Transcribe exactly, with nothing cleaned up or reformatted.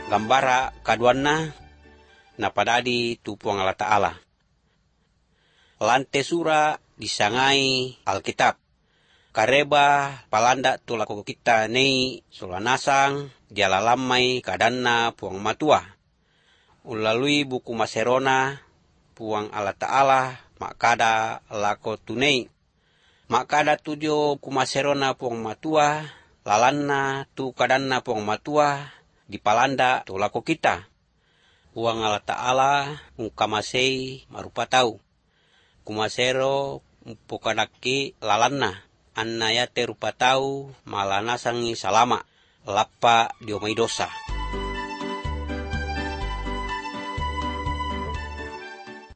gambara kaduanna napadadi tu puang Allah Ta'ala. Lante sura disangai Alkitab. Kareba palanda tu lako kita nei sulanasang jalalamai kadanna puang matua. Ulalui buku maserona puang Allah Ta'ala makada lako tunei. Makada tujo kumaserona puang matua, lalanna tu kadanna puang matua, di palanda tu lako kita. Puang Allah Ta'ala ungkamasei marupa tau. Kumasero pukadaki lalanna, anna yate rupa tau malanasangi salama, lappa diomai dosa.